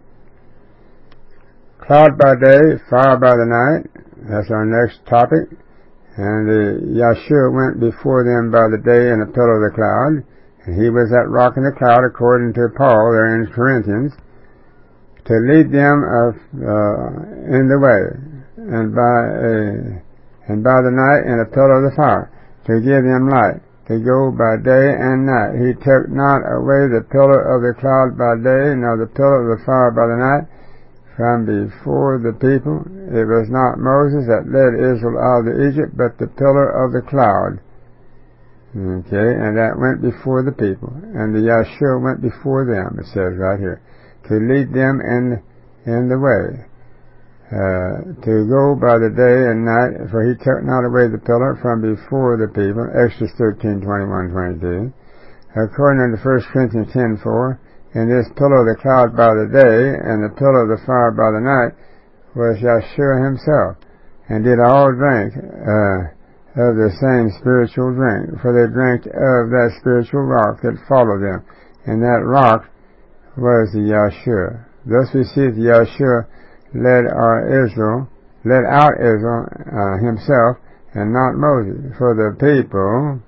Cloud by day, fire by the night. That's our next topic. And the Yahshua went before them by the day in a pillar of the cloud, and he was that rock in the cloud, according to Paul there in Corinthians, to lead them of, uh, in the way, and by a, and by the night in a pillar of the fire, to give them light, to go by day and night. He took not away the pillar of the cloud by day, nor the pillar of the fire by the night, from before the people. It was not Moses that led Israel out of Egypt, but the pillar of the cloud. Okay, and that went before the people. And the Yahshua went before them, it says right here, to lead them in in the way, uh, to go by the day and night, for he took not away the pillar from before the people. Exodus thirteen twenty-one twenty-two. According to First Corinthians ten four, in this pillar of the cloud by the day, and the pillar of the fire by the night, was Yahshua himself, and did all drink uh, of the same spiritual drink, for they drank of that spiritual rock that followed them, and that rock was the Yahshua. Thus we see that Yahshua led our Israel, led out Israel uh, himself, and not Moses, for the people,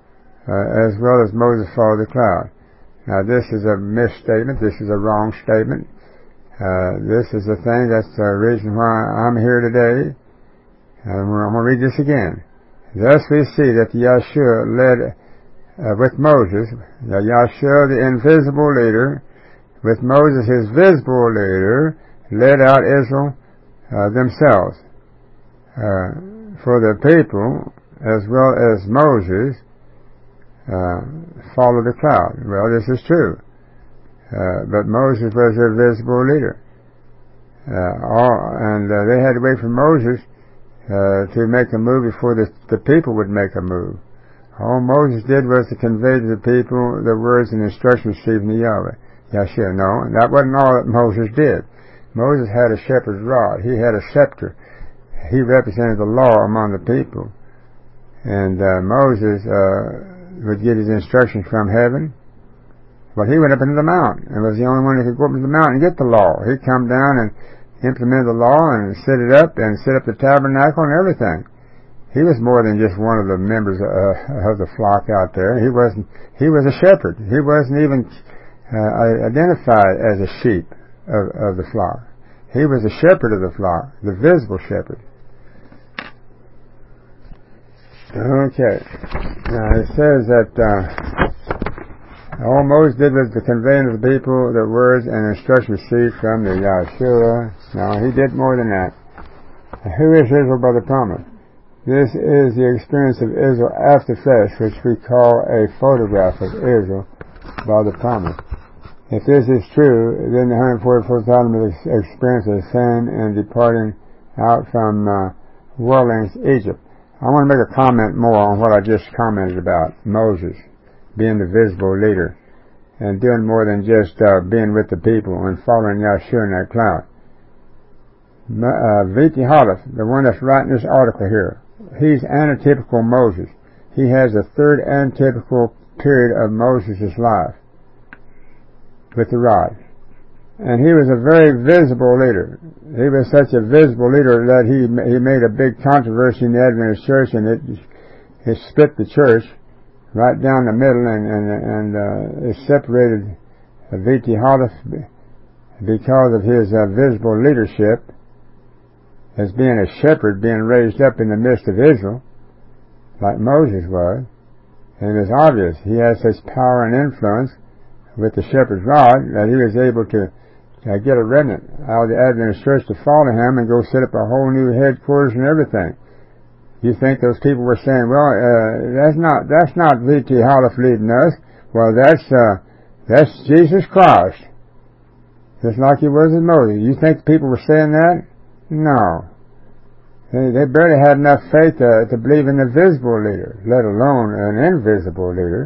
uh, as well as Moses followed the cloud. Now this is a misstatement, this is a wrong statement. Uh, this is the thing, that's the reason why I'm here today. I'm going to read this again. Thus we see that Yahshua led uh, with Moses, the Yahshua, the invisible leader, with Moses, his visible leader, led out Israel uh, themselves. Uh, for the people, as well as Moses, uh, followed the cloud. Well, this is true. Uh, but Moses was their visible leader. Uh, all, and uh, they had to wait for Moses uh, to make a move before the, the people would make a move. All Moses did was to convey to the people the words and instructions received from the Yahweh. Yahshua, no, and that wasn't all that Moses did. Moses had a shepherd's rod. He had a scepter. He represented the law among the people. And uh, Moses uh, would get his instructions from heaven. Well, he went up into the mountain and was the only one who could go up into the mountain and get the law. He'd come down and implement the law and set it up and set up the tabernacle and everything. He was more than just one of the members uh, of the flock out there. He wasn't. He was a shepherd. He wasn't even uh, identified as a sheep of, of the flock. He was a shepherd of the flock, the visible shepherd. Okay. Now it says that uh, all Moses did was to convey to the people the words and instructions received from the Yahshua. Now he did more than that. Who is Israel by the promise? This is the experience of Israel after flesh, which we call a photograph of Israel by the promise. If this is true, then the one hundred forty-four thousand will experience the sin in departing out from uh, worldlings Egypt. I want to make a comment more on what I just commented about, Moses being the visible leader and doing more than just uh, being with the people and following Yahshua in that cloud. Uh, Viti Hollis, the one that's writing this article here, he's antitypical Moses. He has a third antitypical period of Moses' life with the rod. And he was a very visible leader. He was such a visible leader that he he made a big controversy in the Adventist church, and it it split the church right down the middle, and and, and uh, it separated V T Holiff because of his uh, visible leadership as being a shepherd, being raised up in the midst of Israel, like Moses was. And it was obvious he had such power and influence with the shepherd's rod that he was able to uh, get a remnant out of the Adventist church to follow him and go set up a whole new headquarters and everything. You think those people were saying, well, uh, that's not that's not V T Holiff leading us. Well, that's uh, that's Jesus Christ, just like he was with Moses. You think people were saying that? No. They, they barely had enough faith to, to believe in the visible leader, let alone an invisible leader.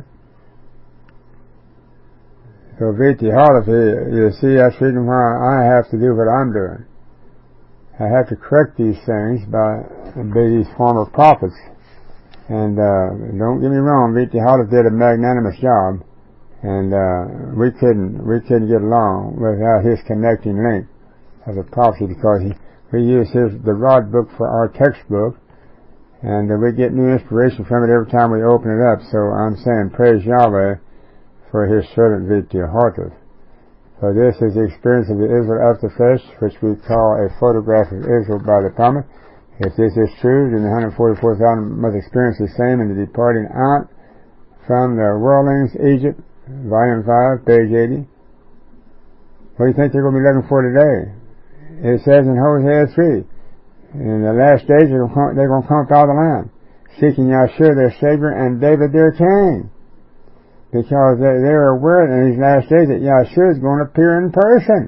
So V T Holiff, you see, that's the reason why I have to do what I'm doing. I have to correct these things by, by these former prophets. And uh, don't get me wrong, V T Holiff did a magnanimous job, and uh, we couldn't we couldn't get along without his connecting link of the prophecy, because he, we use his the Rod book for our textbook, and uh, we get new inspiration from it every time we open it up. So I'm saying praise Yahweh for his servant V T Holiff. So this is the experience of the Israel after flesh, which we call a photograph of Israel by the prophet. If this is true, then the one hundred forty-four thousand must experience the same in the departing out from the worldlings, Egypt, volume five, page eighty. What do you think they're going to be looking for today? It says in Hosea three, in the last days they're going to come up out of the land, seeking Yahshua their Savior and David their King. Because they, they're aware in these last days that Yahshua is going to appear in person.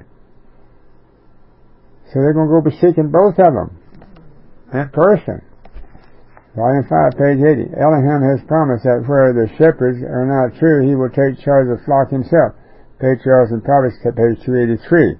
So they're going to go be seeking both of them in person. Volume five, page eighty. Elohim has promised that where the shepherds are not true, he will take charge of the flock himself. Patriarchs and Prophets, page two eighty-three.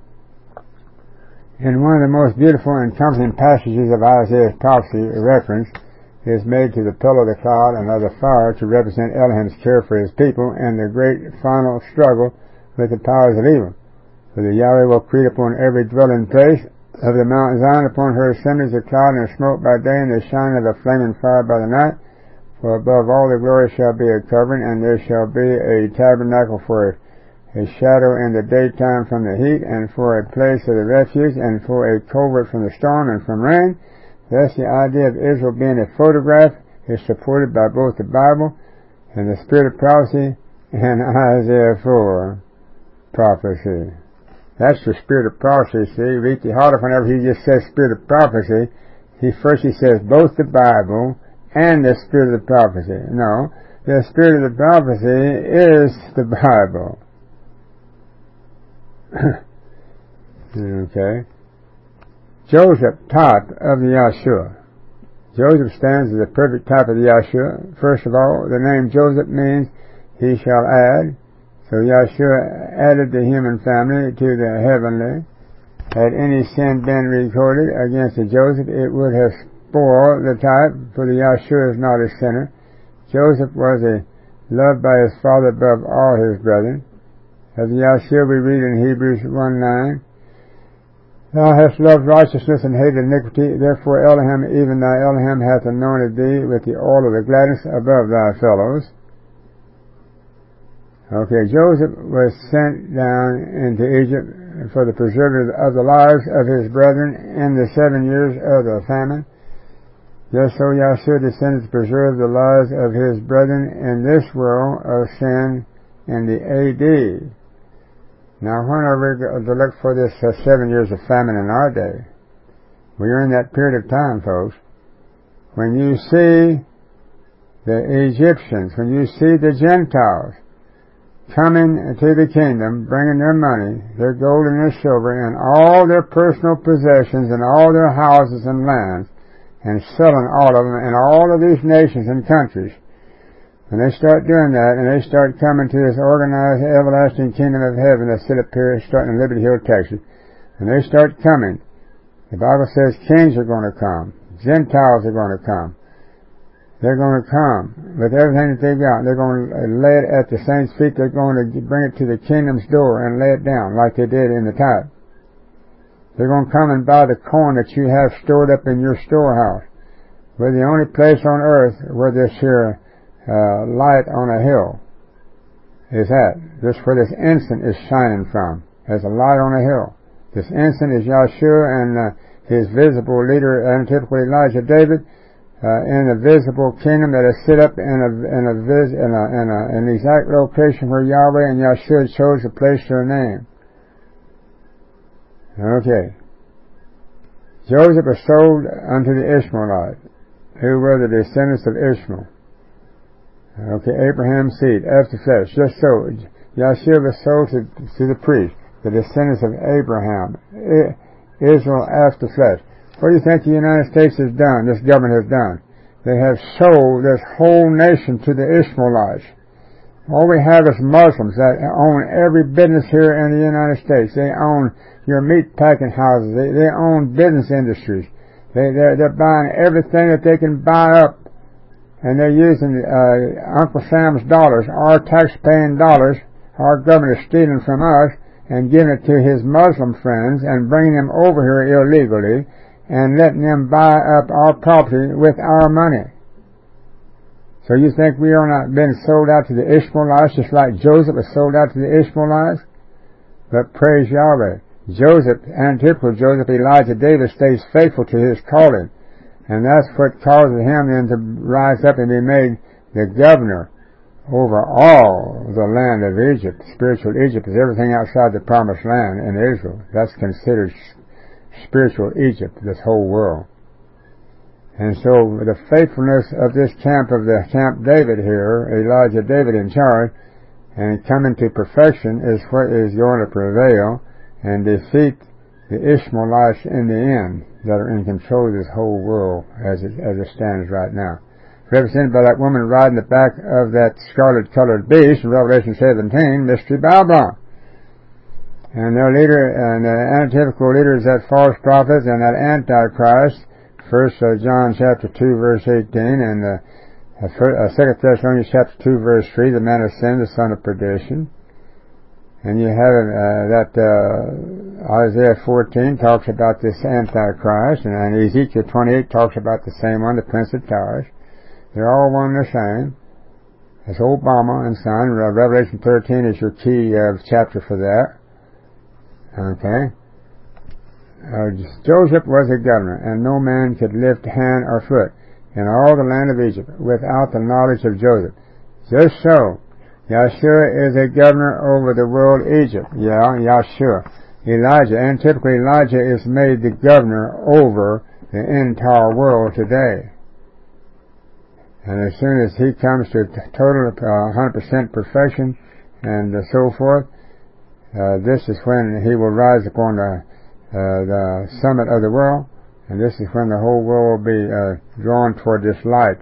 In one of the most beautiful and comforting passages of Isaiah's prophecy, a reference is made to the pillar of the cloud and of the fire to represent Elohim's care for his people and the great final struggle with the powers of evil. For the Yahweh will create upon every dwelling place of the Mount Zion, upon her assemblies, a cloud and a smoke by day, and the shine of a flaming fire by the night. For above all the glory shall be a covering, and there shall be a tabernacle for a shadow in the daytime from the heat, and for a place of the refuge, and for a covert from the storm and from rain. Thus the idea of Israel being a photograph is supported by both the Bible and the Spirit of prophecy and Isaiah four prophecy. That's the Spirit of prophecy. See, V T Holiff, whenever he just says Spirit of prophecy, he first he says both the Bible and the Spirit of the prophecy. No, the Spirit of the prophecy is the Bible. Okay. Joseph, type of the Yahshua. Joseph stands as a perfect type of the Yahshua. First of all, the name Joseph means he shall add. So Yahshua added the human family to the heavenly. Had any sin been recorded against the Joseph, it would have spoiled the type, for the Yahshua is not a sinner. Joseph was a loved by his father above all his brethren. Of the Yahshua we read in Hebrews one nine, Thou hast loved righteousness and hated iniquity, therefore Elohim, even thy Elohim, hath anointed thee with the oil of the gladness above thy fellows. Okay, Joseph was sent down into Egypt for the preservation of the lives of his brethren in the seven years of the famine. Just so Yahshua descended to preserve the lives of his brethren in this world of sin in the A D. Now, when are we going to look for this uh, seven years of famine in our day? We are in that period of time, folks. When you see the Egyptians, when you see the Gentiles coming to the kingdom, bringing their money, their gold and their silver, and all their personal possessions, and all their houses and lands, and selling all of them in all of these nations and countries, when they start doing that, and they start coming to this organized, everlasting kingdom of heaven that sit up here, starting in Liberty Hill, Texas, and they start coming, the Bible says kings are going to come, Gentiles are going to come. They're going to come with everything that they've got. They're going to lay it at the saints' feet. They're going to bring it to the kingdom's door and lay it down like they did in the tithe. They're going to come and buy the corn that you have stored up in your storehouse. We're the only place on earth where this here uh, light on a hill is at. This where this incense is shining from. There's a light on a hill. This incense is Yahshua and uh, his visible leader, antitypical Elijah David, uh, in a visible kingdom that is set up in a in a vis in a in a in the exact location where Yahweh and Yahshua chose to place their name. Okay. Joseph was sold unto the Ishmaelites, who were the descendants of Ishmael. Okay, Abraham's seed, after flesh, just so. Yahshua was sold to, to the priest, the descendants of Abraham, Israel after flesh. What do you think the United States has done, this government has done? They have sold this whole nation to the Ishmaelites. All we have is Muslims that own every business here in the United States. They own your meat packing houses. They, they own business industries. They, they're, they're buying everything that they can buy up. And they're using uh, Uncle Sam's dollars, our tax-paying dollars. Our government is stealing from us and giving it to his Muslim friends and bringing them over here illegally and letting them buy up our property with our money. So you think we are not being sold out to the Ishmaelites just like Joseph was sold out to the Ishmaelites? But praise Yahweh. Joseph, antitypical Joseph, Elijah David, stays faithful to his calling. And that's what causes him then to rise up and be made the governor over all the land of Egypt. Spiritual Egypt is everything outside the promised land in Israel. That's considered spiritual Egypt, this whole world. And so the faithfulness of this camp of the Camp David here, Elijah David in charge, and coming to perfection is what is going to prevail and defeat the Ishmaelites in the end that are in control of this whole world as it, as it stands right now. Represented by that woman riding the back of that scarlet-colored beast in Revelation seventeen, Mystery Babylon. And their leader, and the antithetical leader is that false prophet and that Antichrist. First uh, John chapter two verse eighteen, and uh, uh, Second Thessalonians chapter two verse three, the man of sin, the son of perdition. And you have uh, that uh, Isaiah fourteen talks about this Antichrist, and, and Ezekiel twenty-eight talks about the same one, the Prince of Tyrus. They're all one and the same. It's Obama and son. Revelation thirteen is your key uh, chapter for that. Okay. Uh, Joseph was a governor, and no man could lift hand or foot in all the land of Egypt without the knowledge of Joseph. Just so, Yahshua is a governor over the world Egypt. Yeah, Yahshua. Elijah, and typically Elijah is made the governor over the entire world today. And as soon as he comes to total uh, one hundred percent perfection and uh, so forth, uh, this is when he will rise upon the Uh, the summit of the world, and this is when the whole world will be uh, drawn toward this light.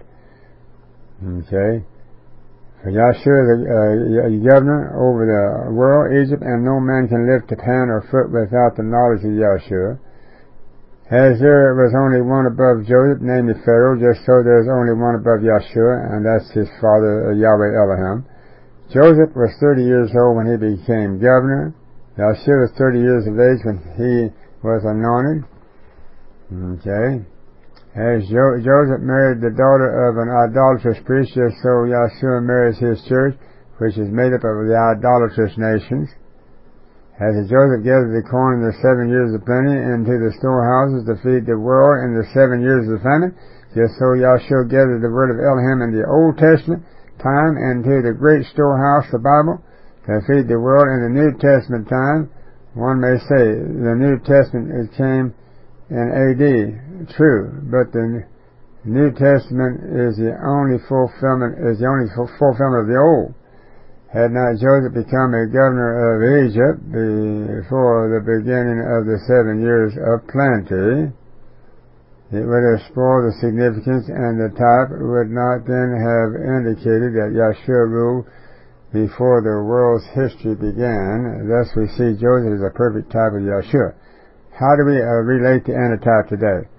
Okay? For Yahshua is the uh, governor over the world, Egypt, and no man can lift a hand or foot without the knowledge of Yahshua. As there was only one above Joseph, namely Pharaoh, just so there is only one above Yahshua, and that's his father, uh, Yahweh Elohim. Joseph was thirty years old when he became governor. Yahshua was thirty years of age when he was anointed. Okay. As jo- Joseph married the daughter of an idolatrous priest, just so Yahshua marries his church, which is made up of the idolatrous nations. As Joseph gathered the corn in the seven years of plenty into the storehouses to feed the world in the seven years of famine, just so Yahshua gathered the word of Elohim in the Old Testament time into the great storehouse, the Bible, to feed the world in the New Testament time. One may say the New Testament it came in A D, true, but the New Testament is the only fulfillment is the only fulfillment of the Old. Had not Joseph become a governor of Egypt before the beginning of the seven years of plenty, it would have spoiled the significance, and the type would not then have indicated that Yahshua ruled before the world's history began. Thus we see Joseph as a perfect type of Yahshua. How do we uh, relate the antitype today?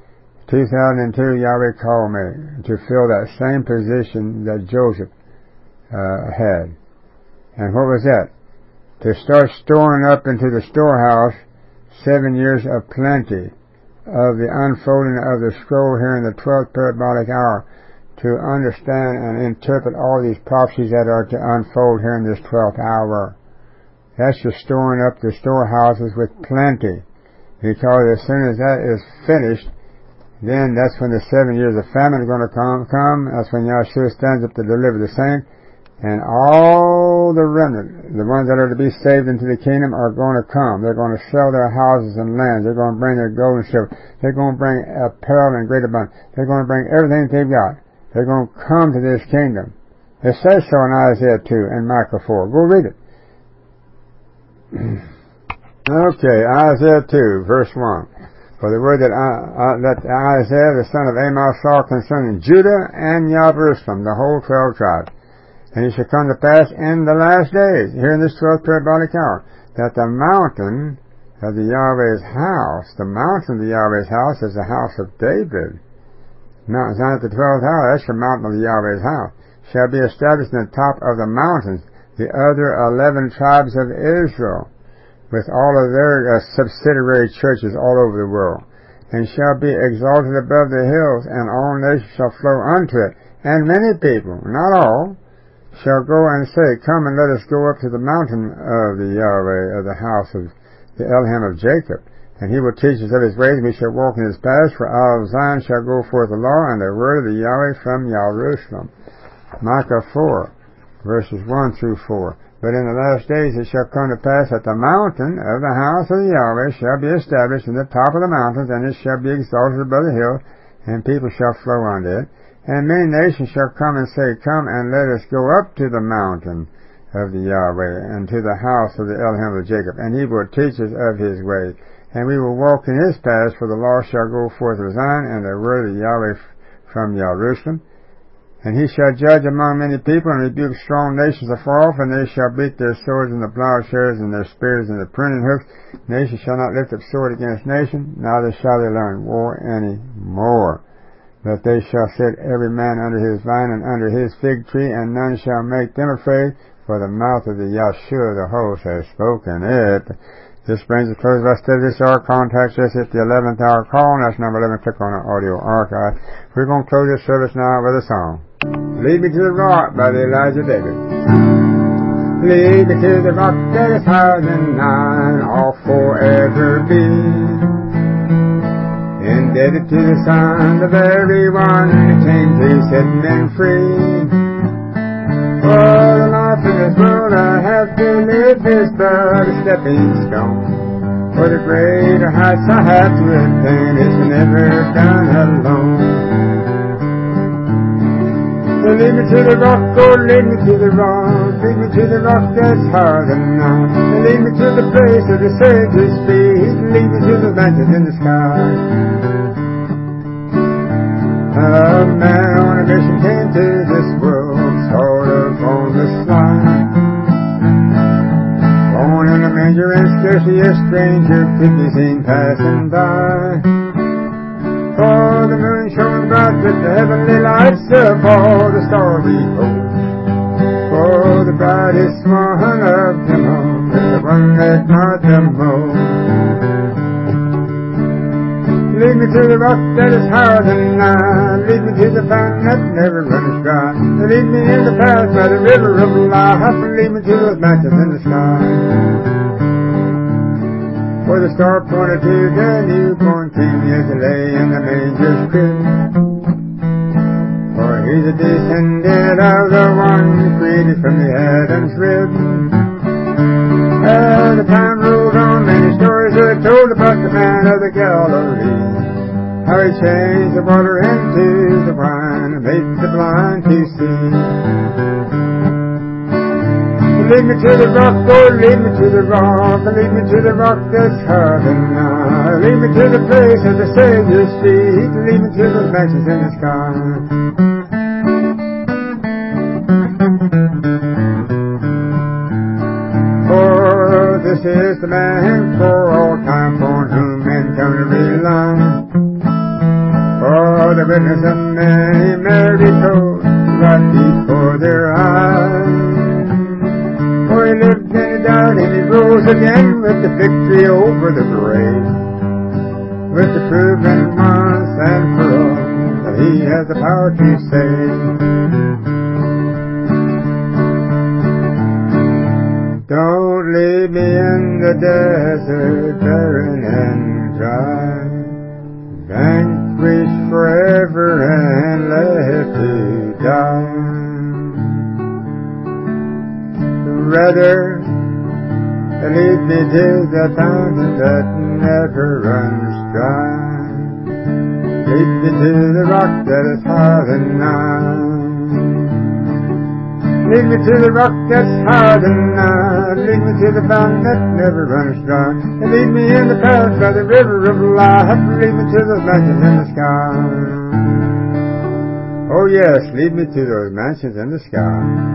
two thousand two, Yahweh called me to fill that same position that Joseph uh, had. And what was that? To start storing up into the storehouse seven years of plenty of the unfolding of the scroll here in the twelfth parabolic hour, to understand and interpret all these prophecies that are to unfold here in this twelfth hour. That's just storing up the storehouses with plenty. Because as soon as that is finished, then that's when the seven years of famine are going to come. come. That's when Yahshua stands up to deliver the saints. And all the remnant, the ones that are to be saved into the kingdom, are going to come. They're going to sell their houses and lands. They're going to bring their gold and silver. They're going to bring apparel in great abundance. They're going to bring everything they've got. They're going to come to this kingdom. It says so in Isaiah two and Micah four. Go read it. Okay, Isaiah two, verse one. For the word that, I, uh, that Isaiah, the son of Amos, saw concerning Judah and Jerusalem, the whole twelve tribes. And it shall come to pass in the last days, here in this twelfth parabolic hour, that the mountain of the Yahweh's house, the mountain of the Yahweh's house is the house of David. Mount Zion at the twelfth hour, that's the mountain of the Yahweh's house, shall be established in the top of the mountains, the other eleven tribes of Israel, with all of their uh, subsidiary churches all over the world, and shall be exalted above the hills, and all nations shall flow unto it. And many people, not all, shall go and say, Come and let us go up to the mountain of the Yahweh, of the house of the Elohim of Jacob. And he will teach us of his ways, and we shall walk in his paths, for out of Zion shall go forth the law, and the word of the Yahweh from Jerusalem. Micah four, verses one through four. But in the last days it shall come to pass that the mountain of the house of the Yahweh shall be established in the top of the mountains, and it shall be exalted above the hills, and people shall flow unto it. And many nations shall come and say, Come and let us go up to the mountain of the Yahweh, and to the house of the Elohim of Jacob. And he will teach us of his ways, and we will walk in his paths, for the law shall go forth of Zion, and the word of the Yahweh from Jerusalem. And he shall judge among many people, and rebuke strong nations afar off, and they shall beat their swords and the plowshares, and their spears and the pruning hooks. Nation shall not lift up sword against nation, neither shall they learn war any more. But they shall sit every man under his vine and under his fig tree, and none shall make them afraid, for the mouth of the Yahshua the host has spoken it. This brings us close to our study this hour. Contact us at the eleventh hour call, and that's number eleven. Click on our audio archive. We're going to close this service now with a song. Lead me to the rock by the Elijah David. Lead me to the rock that is higher than nine, all forever be. Indebted to the Son, the very one that came to set men free. For the life in this world I have to live is but a stepping stone. For the greater heights I have to attain, it's never done alone. So lead me to the rock, oh lead me to the rock, lead me to the rock that's higher than none. And lead me to the place of the Savior's feet, lead me to the mountains in the sky. A man on a mission came to this world, sort of on the slide. Born in a manger and scarcely a stranger could be seen passing by. For the moon shone bright with the heavenly lights of all the stars behold. For the brightest one of them all is the one that marked them most. Lead me to the rock that is higher than I, lead me to the fountain that never runs dry. Lead me in the path by the river of life, lead me to those mountains in the sky. For the star pointed to the newborn King as he lay in the manger's crib. For he's a descendant of the one created from the Adam's rib. As the time rolled on, many stories are told about the man of the Galilee. How he changed the water into the wine and made the blind to see. Lead me to the rock, oh lead me to the rock, lead me to the rock that's higher than I. Lead me to the place of the Savior's feet, lead me to the mountains in the sky. For this is the man for all time, for whom men come to rely. the witness of many miracles right before their eyes. For he lived and he died and he rose again with the victory over the grave, with the proven once and for all that he has the power to save. Don't leave me in the desert, barren and dry, vanquished forever and left to die. Rather, lead me to the fountain that never runs dry. Lead me to the rock that is higher than I. Lead me to the rock that's higher than I. Lead me to the fountain that never runs dry. And lead me in the path by the river of life. Lead me to those mansions in the sky. Oh yes, lead me to those mansions in the sky.